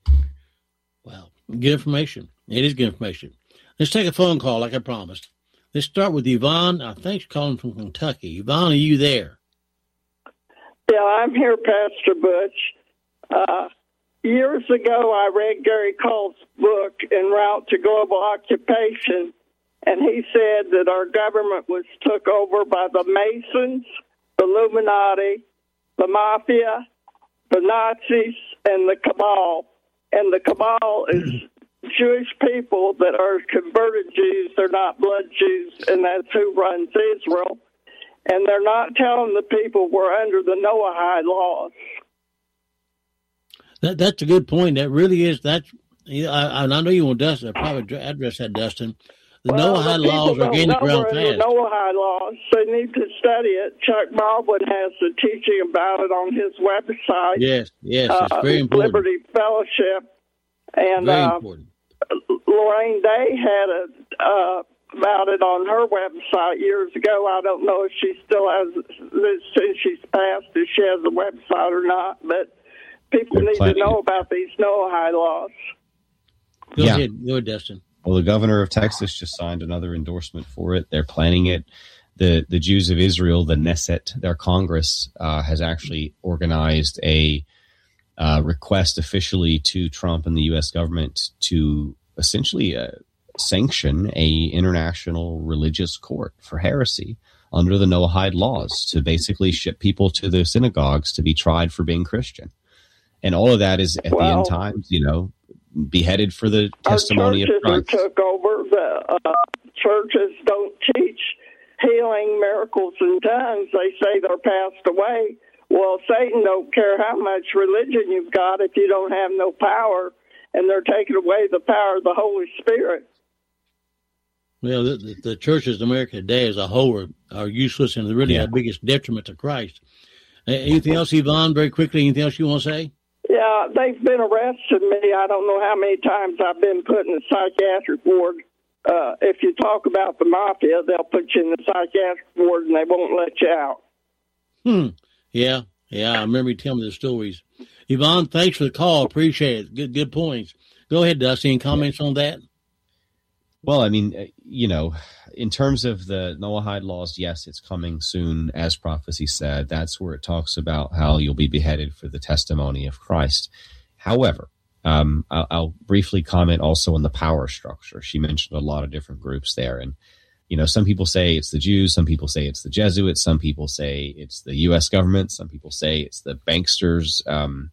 Well, good information. It is good information. Let's take a phone call like I promised. Let's start with Yvonne. I think she's calling from Kentucky. Yvonne, are you there? Yeah, I'm here, Pastor Butch. Uh, years ago, I read Gary Cole's book, En Route to Global Occupation, and he said that our government was took over by the Masons, the Illuminati, the Mafia, the Nazis, and the Cabal. And the Cabal is Jewish people that are converted Jews. They're not blood Jews, and that's who runs Israel. And they're not telling the people we're under the Noahide laws. That, that's a good point. That really is. That's, I, I know you want Dustin. I probably address that, Dustin. The well, Noahide laws are gaining ground fast. The Noahide laws, they need to study it. Chuck Baldwin has the teaching about it on his website. Yes, yes, it's uh, very important. Liberty Fellowship. And very uh, important. Lorraine Day had a uh, about it on her website years ago. I don't know if she still has, since she's passed, if she has a website or not, but people They're need planning to know it. about these Noahide laws. Go Yeah. ahead, go ahead, Dustin. Well, the governor of Texas just signed another endorsement for it. They're planning it. The the Jews of Israel, the Knesset, their Congress, uh, has actually organized a uh, request officially to Trump and the U S government to essentially uh, sanction a international religious court for heresy under the Noahide laws, to basically ship people to the synagogues to be tried for being Christian. And all of that is at Wow. the end times, you know, beheaded for the testimony of Our churches Christ. are took over. The uh, churches don't teach healing, miracles, and tongues. They say they're passed away. Well, Satan don't care how much religion you've got if you don't have no power, and they're taking away the power of the Holy Spirit. Well, the, the, the churches in America today as a whole are, are useless and really Yeah. our biggest detriment to Christ. Uh, anything else, Yvonne, very quickly? Anything else you want to say? Yeah, they've been arresting me. I don't know how many times I've been put in the psychiatric ward. Uh, if you talk about the mafia, they'll put you in the psychiatric ward and they won't let you out. Hmm. Yeah, yeah, I remember you telling me the stories. Yvonne, thanks for the call. Appreciate it. Good, good points. Go ahead, Dusty. Any comments on that? Well, I mean, uh, you know, in terms of the Noahide laws, yes, it's coming soon, as prophecy said. That's where it talks about how you'll be beheaded for the testimony of Christ. However, um, I'll, I'll briefly comment also on the power structure. She mentioned a lot of different groups there. And, you know, some people say it's the Jews. Some people say it's the Jesuits. Some people say it's the U S government. Some people say it's the banksters. Um,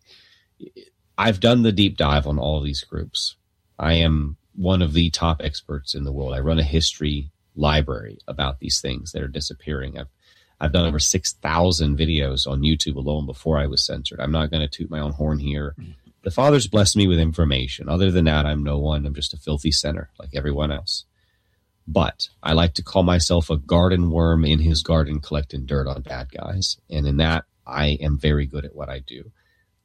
I've done the deep dive on all of these groups. I am one of the top experts in the world. I run a history library about these things that are disappearing. I've I've done over six thousand videos on YouTube alone before I was censored. I'm not going to toot my own horn here. The Father's blessed me with information. Other than that, I'm no one. I'm just a filthy sinner like everyone else. But I like to call myself a garden worm in his garden collecting dirt on bad guys. And in that, I am very good at what I do.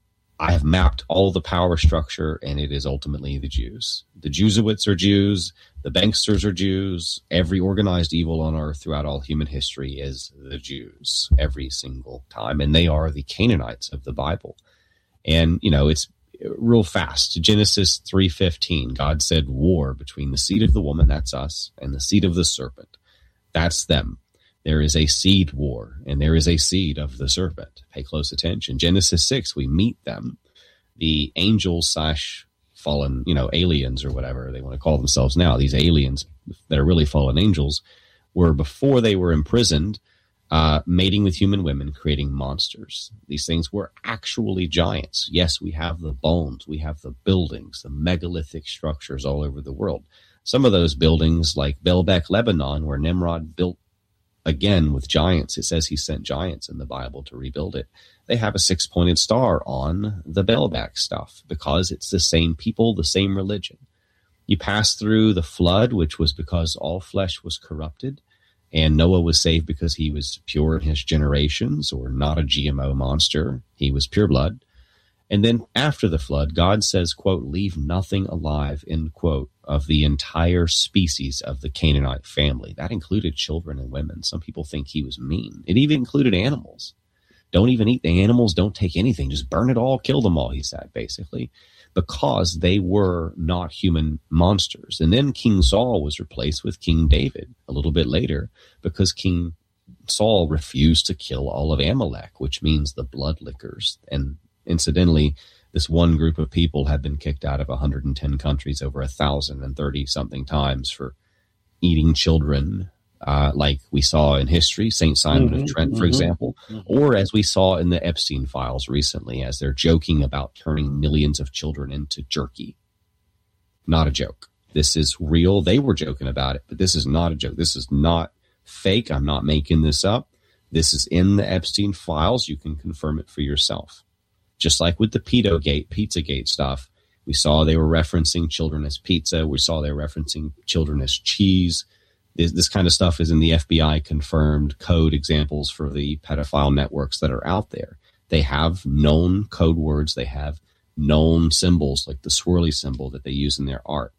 I have mapped all the power structure, and it is ultimately the Jews. The Jesuits are Jews. The banksters are Jews. Every organized evil on earth throughout all human history is the Jews every single time. And they are the Canaanites of the Bible. And, you know, it's real fast. Genesis three fifteen, God said war between the seed of the woman, that's us, and the seed of the serpent. That's them. There is a seed war, and there is a seed of the serpent. Pay close attention. Genesis six, we meet them. The angels slash fallen, you know, aliens or whatever they want to call themselves now. These aliens that are really fallen angels were, before they were imprisoned, uh, mating with human women, creating monsters. These things were actually giants. Yes, we have the bones. We have the buildings, the megalithic structures all over the world. Some of those buildings, like Baalbek, Lebanon, where Nimrod built again with giants. It says he sent giants in the Bible to rebuild it. They have a six-pointed star on the Baalbek stuff because it's the same people, the same religion. You pass through the flood, which was because all flesh was corrupted, and Noah was saved because he was pure in his generations, or not a G M O monster. He was pure blood. And then after the flood, God says, quote, leave nothing alive, end quote, of the entire species of the Canaanite family. That included children and women. Some people think he was mean. It even included animals. Don't even eat the animals. Don't take anything. Just burn it all. Kill them all, he said, basically, because they were not human monsters. And then King Saul was replaced with King David a little bit later because King Saul refused to kill all of Amalek, which means the blood lickers. And incidentally, this one group of people have been kicked out of one hundred ten countries over one thousand thirty something times for eating children, uh, like we saw in history, Saint Simon Mm-hmm, of Trent, for mm-hmm, example, mm-hmm. or as we saw in the Epstein files recently, as they're joking about turning millions of children into jerky. Not a joke. This is real. They were joking about it, but this is not a joke. This is not fake. I'm not making this up. This is in the Epstein files. You can confirm it for yourself. Just like with the Pedogate, Pizzagate stuff, we saw they were referencing children as pizza. We saw they were referencing children as cheese. This, this kind of stuff is in the F B I confirmed code examples for the pedophile networks that are out there. They have known code words. They have known symbols like the swirly symbol that they use in their art.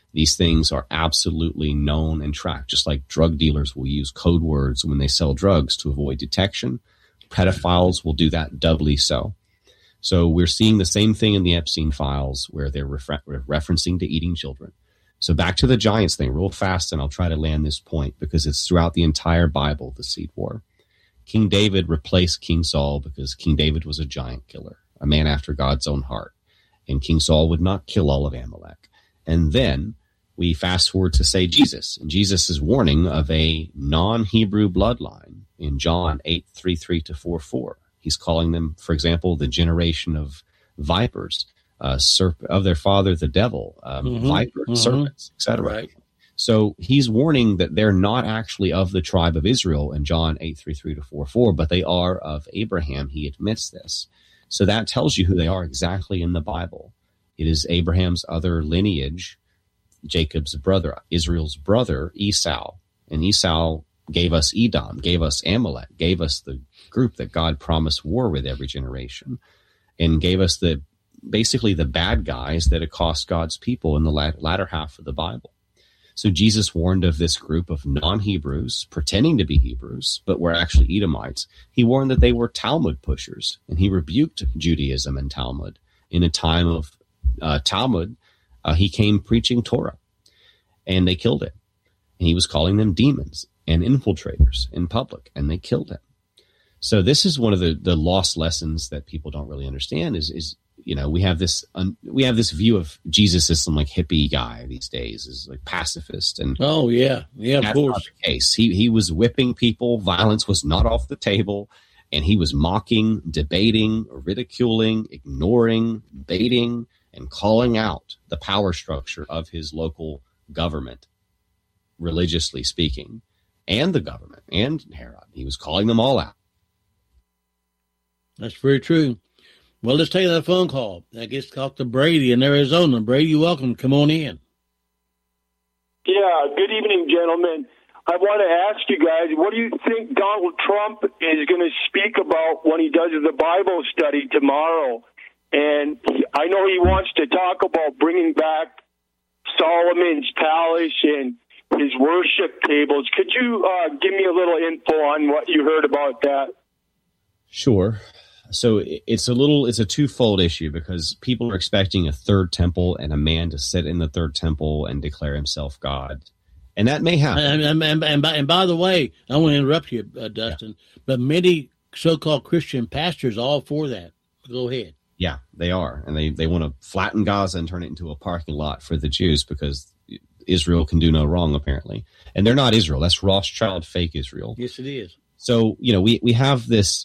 These things are absolutely known and tracked, just like drug dealers will use code words when they sell drugs to avoid detection. Pedophiles will do that doubly so. So we're seeing the same thing in the Epstein files where they're refer- referencing to eating children. So back to the giants thing real fast, and I'll try to land this point because it's throughout the entire Bible, the seed war. King David replaced King Saul because King David was a giant killer, a man after God's own heart. And King Saul would not kill all of Amalek. And then we fast forward to, say, Jesus. And Jesus is warning of a non-Hebrew bloodline in John eight, three three to four four. He's calling them, for example, the generation of vipers, uh, serp- of their father, the devil, um, mm-hmm, vipers, mm-hmm. serpents, et cetera. Right. So he's warning that they're not actually of the tribe of Israel in John eight, three three to four four, but they are of Abraham. He admits this. So that tells you who they are exactly in the Bible. It is Abraham's other lineage, Jacob's brother, Israel's brother, Esau. And Esau gave us Edom, gave us Amalek, gave us the group that God promised war with every generation, and gave us the basically the bad guys that accost God's people in the latter half of the Bible. So Jesus warned of this group of non-Hebrews pretending to be Hebrews, but were actually Edomites. He warned that they were Talmud pushers, and he rebuked Judaism and Talmud. In a time of uh, Talmud, uh, he came preaching Torah, and they killed him. And he was calling them demons and infiltrators in public, and they killed him. So this is one of the, the lost lessons that people don't really understand is, is you know, we have this um, we have this view of Jesus as some like hippie guy these days, is like pacifist. And oh yeah, yeah, of that's course. not the case. He he was whipping people. Violence was not off the table, and he was mocking, debating, ridiculing, ignoring, baiting, and calling out the power structure of his local government, religiously speaking, and the government and Herod. He was calling them all out. That's very true. Well, let's take that phone call. I guess talk to Brady in Arizona. Brady, welcome. Come on in. Yeah, good evening, gentlemen. I want to ask you guys, what do you think Donald Trump is going to speak about when he does the Bible study tomorrow? And he, I know he wants to talk about bringing back Solomon's palace and his worship tables. Could you uh, give me a little info on what you heard about that? Sure. So it's a little, it's a twofold issue because people are expecting a third temple and a man to sit in the third temple and declare himself God. And that may happen. And, and, and, and, by, and by the way, I want to interrupt you, uh, Dustin, yeah. but many so-called Christian pastors are all for that. Go ahead. Yeah, they are. And they, they want to flatten Gaza and turn it into a parking lot for the Jews because Israel can do no wrong, apparently. And they're not Israel. That's Rothschild fake Israel. Yes, it is. So, you know, we, we have this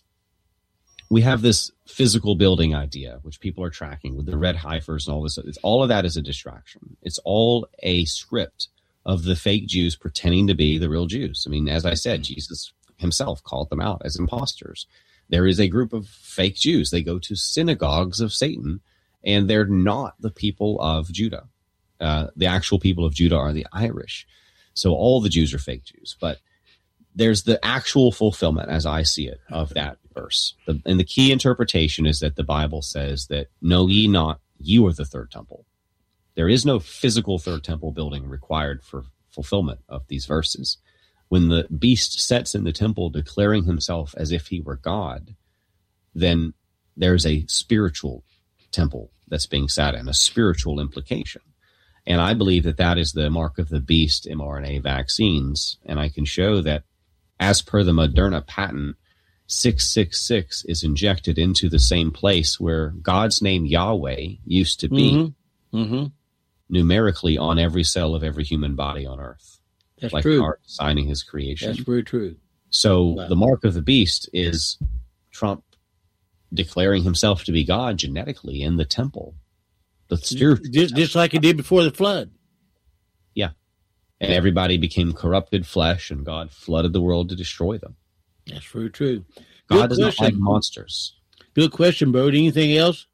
we have this physical building idea, which people are tracking with the red heifers and all this. It's, all of that is a distraction. It's all a script of the fake Jews pretending to be the real Jews. I mean, as I said, Jesus himself called them out as imposters. There is a group of fake Jews. They go to synagogues of Satan, and they're not the people of Judah. Uh, the actual people of Judah are the Irish. So all the Jews are fake Jews. But there's the actual fulfillment, as I see it, of that verse. The, and the key interpretation is that the Bible says that, know ye not, you are the third temple. There is no physical third temple building required for fulfillment of these verses. When the beast sets in the temple declaring himself as if he were God, then there's a spiritual temple that's being sat in, a spiritual implication. And I believe that that is the mark of the beast mRNA vaccines. And I can show that as per the Moderna patent, six six six is injected into the same place where God's name Yahweh used to be mm-hmm. Mm-hmm. numerically on every cell of every human body on earth. That's like true. God signing his creation. That's very true. So wow. the mark of the beast is Trump declaring himself to be God genetically in the temple. The spiritual just, just like he did before the flood. Yeah. And everybody became corrupted flesh, and God flooded the world to destroy them. That's very true. God Good does question. not like monsters. Good question, Brody. Anything else?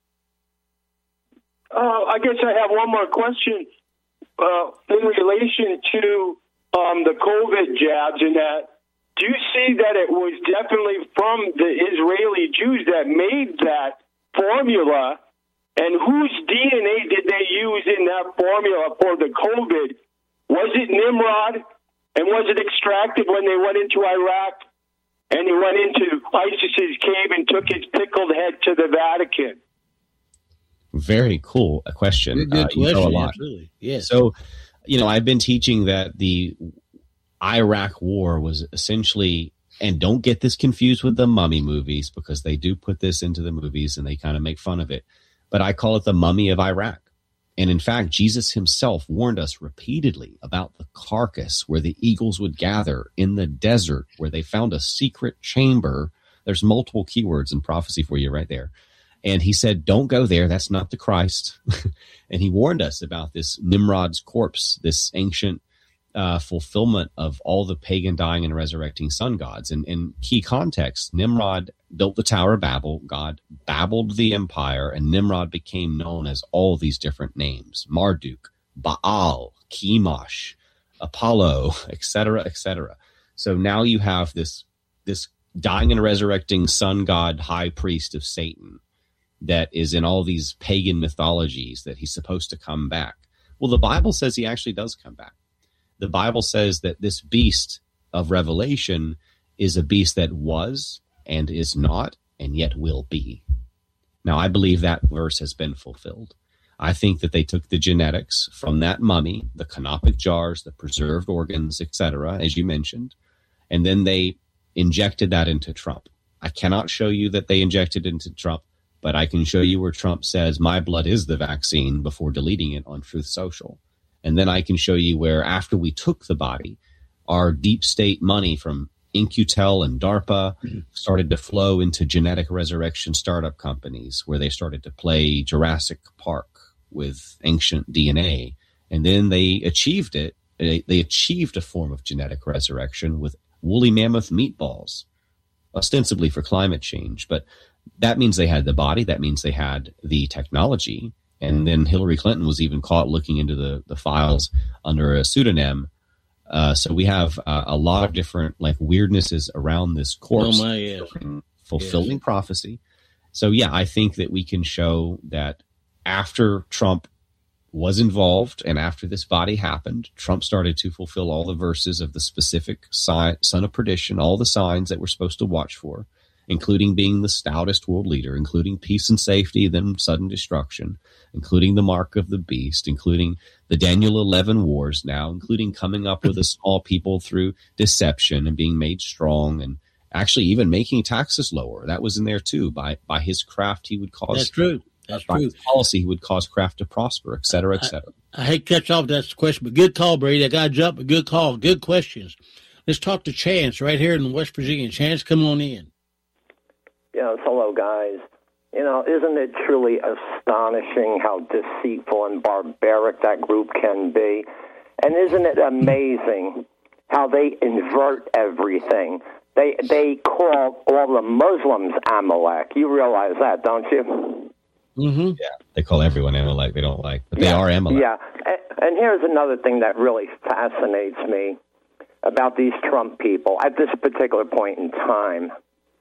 Uh, I guess I have one more question uh, in relation to um, the COVID jabs and that. Do you see that it was definitely from the Israeli Jews that made that formula And whose D N A did they use in that formula for the COVID? Was it Nimrod? And was it extracted when they went into Iraq and he went into ISIS's cave and took his pickled head to the Vatican? Very cool a question. Good, good uh, you question. know a lot. Absolutely. Yes. So, you know, I've been teaching that the Iraq War was essentially, and don't get this confused with the Mummy movies, because they do put this into the movies and they kind of make fun of it. But I call it the Mummy of Iraq. And in fact, Jesus himself warned us repeatedly about the carcass where the eagles would gather in the desert, where they found a secret chamber. There's multiple keywords in prophecy for you right there. And he said, don't go there. That's not the Christ. And he warned us about this Nimrod's corpse, this ancient uh, fulfillment of all the pagan dying and resurrecting sun gods. And in key context, Nimrod built the Tower of Babel. God babbled the empire, and Nimrod became known as all these different names: Marduk, Baal, Chemosh, Apollo, et cetera, et cetera. So now you have this, this dying and resurrecting sun god, high priest of Satan, that is in all these pagan mythologies, that he's supposed to come back. Well, the Bible says he actually does come back. The Bible says that this beast of Revelation is a beast that was and is not and yet will be. Now, I believe that verse has been fulfilled. I think that they took the genetics from that mummy, the canopic jars, the preserved organs, et cetera, as you mentioned, and then they injected that into Trump. I cannot show you that they injected it into Trump, but I can show you where Trump says, my blood is the vaccine, before deleting it on Truth Social. And then I can show you where, after we took the body, our deep state money from InQtel and DARPA started to flow into genetic resurrection startup companies, where they started to play Jurassic Park with ancient D N A. And then they achieved it. They, they achieved a form of genetic resurrection with woolly mammoth meatballs, ostensibly for climate change. But that means they had the body. That means they had the technology. And then Hillary Clinton was even caught looking into the, the files under a pseudonym. Uh, so we have uh, a lot of different like weirdnesses around this corpse, oh my, yes. fulfilling yes. prophecy. So yeah, I think that we can show that after Trump was involved and after this body happened, Trump started to fulfill all the verses of the specific sign, son of perdition, all the signs that we're supposed to watch for, including being the stoutest world leader, including peace and safety, then sudden destruction, including the mark of the beast, including the Daniel eleven wars now, including coming up with a small people through deception and being made strong, and actually even making taxes lower. That was in there too. By by his craft, he would cause... That's true. That's by true. his policy, he would cause craft to prosper, et cetera, et cetera. I, I hate to cut you off that question, but good call, Brady. I got to jump, but good call. Good questions. Let's talk to Chance right here in West Virginia. Chance, come on in. Yes, hello, guys. You know, isn't it truly astonishing how deceitful and barbaric that group can be? And isn't it amazing how they invert everything? They they call all the Muslims Amalek. You realize that, don't you? Mm-hmm. Yeah, they call everyone Amalek. They don't like, but they yeah. are Amalek. Yeah, and, and here's another thing that really fascinates me about these Trump people at this particular point in time.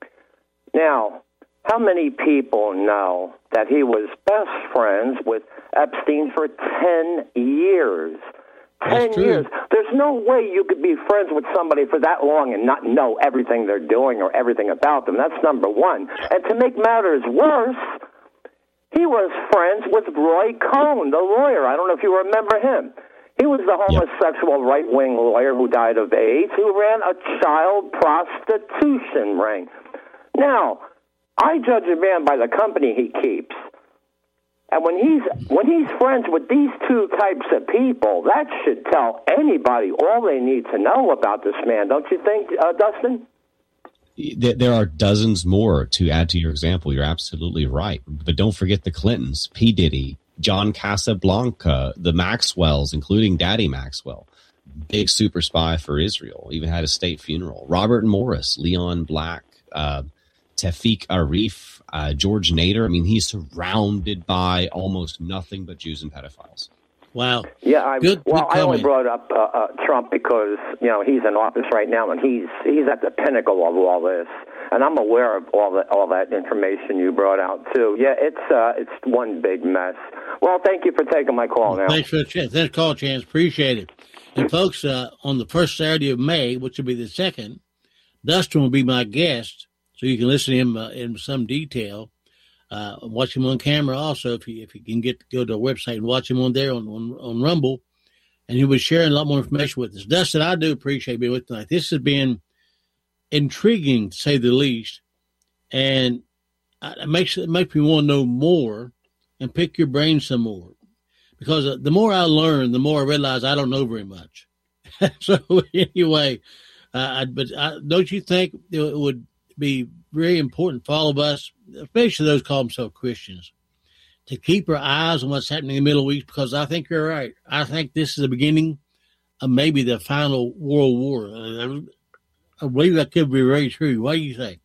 Now, how many people know that he was best friends with Epstein for ten years? Ten years. There's no way you could be friends with somebody for that long and not know everything they're doing or everything about them. That's number one. And to make matters worse, he was friends with Roy Cohn, the lawyer. I don't know if you remember him. He was the homosexual right-wing lawyer who died of AIDS, who ran a child prostitution ring. Now, I judge a man by the company he keeps. And when he's when he's friends with these two types of people, that should tell anybody all they need to know about this man, don't you think, uh, Dustin? There are dozens more to add to your example. You're absolutely right. But don't forget the Clintons, P. Diddy, John Casablanca, the Maxwells, including Daddy Maxwell, big super spy for Israel, even had a state funeral. Robert Morris, Leon Black, uh, Tefik Arif, uh, George Nader. I mean, he's surrounded by almost nothing but Jews and pedophiles. Wow. Yeah, I, good, well, good I only brought up uh, uh, Trump because, you know, he's in office right now, and he's he's at the pinnacle of all this. and I'm aware of all that all that information you brought out too. Yeah, it's uh, it's one big mess. Well, thank you for taking my call now. Thanks for the chance. Thanks for the call, Chance. Appreciate it. And folks, uh, on the first Saturday of May, which will be the second, Dustin will be my guest, so you can listen to him uh, in some detail. Uh, watch him on camera also, if you if you can get go to our website and watch him on there on on, on Rumble, and he'll be sharing a lot more information with us. Dustin, I do appreciate being with tonight. This has been intriguing, to say the least, and it makes it makes me want to know more and pick your brain some more, because the more I learn, the more I realize I don't know very much. So anyway, uh, but I, don't you think it would be very important for all of us, especially those who call themselves Christians, to keep our eyes on what's happening in the Middle East? Because I think you're right. I think this is the beginning of maybe the final world war. I believe that could be very true. What do you think?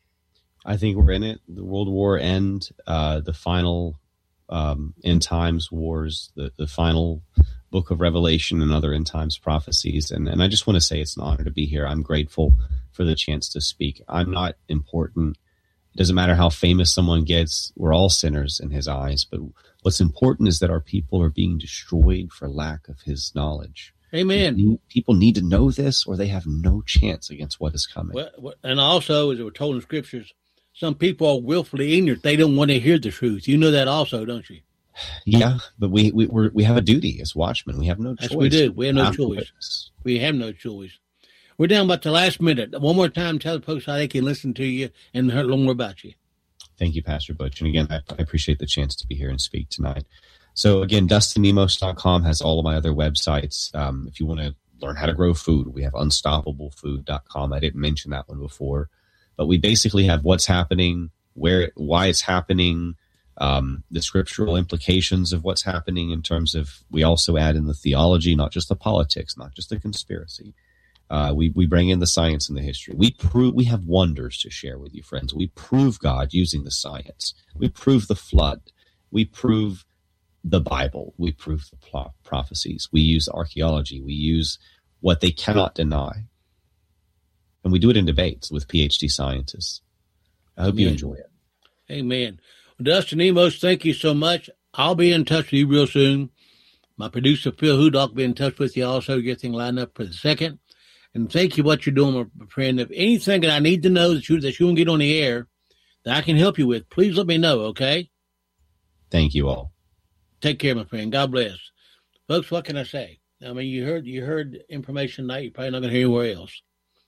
I think we're in it. The World War end, uh, the final um, end times wars, the, the final book of Revelation and other end times prophecies. And, and I just want to say it's an honor to be here. I'm grateful for the chance to speak. I'm not important. It doesn't matter how famous someone gets. We're all sinners in his eyes. But what's important is that our people are being destroyed for lack of his knowledge. Amen. People need to know this, or they have no chance against what is coming. Well, and also, as we're told in scriptures, some people are willfully ignorant. They don't want to hear the truth. You know that also, don't you? Yeah, but we we we're, we have a duty as watchmen. We have no choice. Yes, we do. We have no choice. We have no choice. We're down about the last minute. One more time, tell the folks how they can listen to you and learn more about you. Thank you, Pastor Butch. And again, I, I appreciate the chance to be here and speak tonight. So again, Dustin Nemos dot com has all of my other websites. Um, if you want to learn how to grow food, we have unstoppable food dot com. I didn't mention that one before, but we basically have what's happening, where, why it's happening, um, the scriptural implications of what's happening in terms of, we also add in the theology, not just the politics, not just the conspiracy. Uh, we, we bring in the science and the history. We prove, we have wonders to share with you, friends. We prove God using the science. We prove the flood. We prove the Bible. We prove the pl- prophecies. We use archaeology. We use what they cannot deny. And we do it in debates with P H D scientists. I hope Amen. You enjoy it. Amen. Well, Dustin Nemos, thank you so much. I'll be in touch with you real soon. My producer, Phil Hudock, will be in touch with you also to get things lined up for the second. And thank you for what you're doing, my friend. If anything that I need to know that you, that you won't get on the air that I can help you with, please let me know, okay? Thank you all. Take care, my friend. God bless. Folks, what can I say? I mean, you heard you heard information tonight. You're probably not going to hear anywhere else.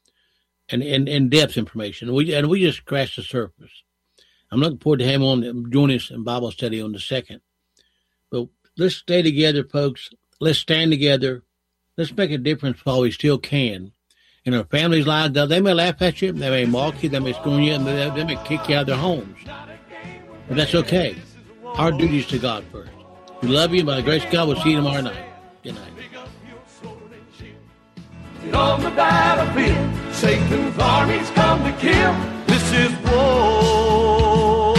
And in in-depth information. We And we just scratched the surface. I'm looking forward to having on join us in Bible study on the second. But let's stay together, folks. Let's stand together. Let's make a difference while we still can in our families' lives. They may laugh at you. They may mock you. They may scorn you. They, they may kick you out of their homes. But that's okay. Our duty is to God first. We love you. By the grace of God, we'll see you tomorrow night. Good night. On the battlefield, Satan's armies come to kill. This is war.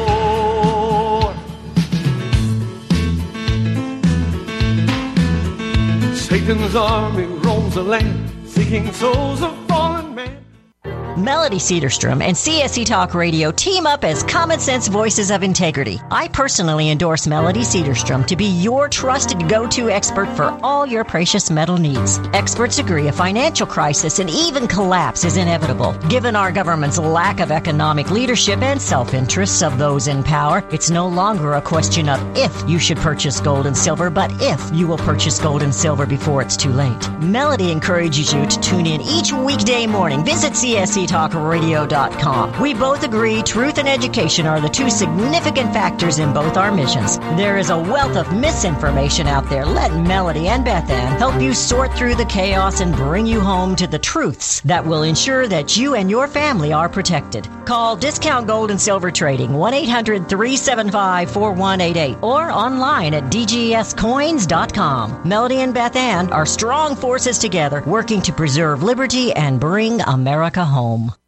Satan's army roams the land, seeking souls of fallen men. Melody Cedarstrom and C S C Talk Radio team up as common sense voices of integrity. I personally endorse Melody Cedarstrom to be your trusted go-to expert for all your precious metal needs. Experts agree a financial crisis and even collapse is inevitable. Given our government's lack of economic leadership and self-interests of those in power, it's no longer a question of if you should purchase gold and silver, but if you will purchase gold and silver before it's too late. Melody encourages you to tune in each weekday morning. Visit C S C talk radio dot com. We both agree truth and education are the two significant factors in both our missions. There is a wealth of misinformation out there. Let Melody and Beth Ann help you sort through the chaos and bring you home to the truths that will ensure that you and your family are protected. Call Discount Gold and Silver Trading one eight hundred three seven five four one eight eight or online at d g s coins dot com. Melody and Beth Ann are strong forces together working to preserve liberty and bring America home.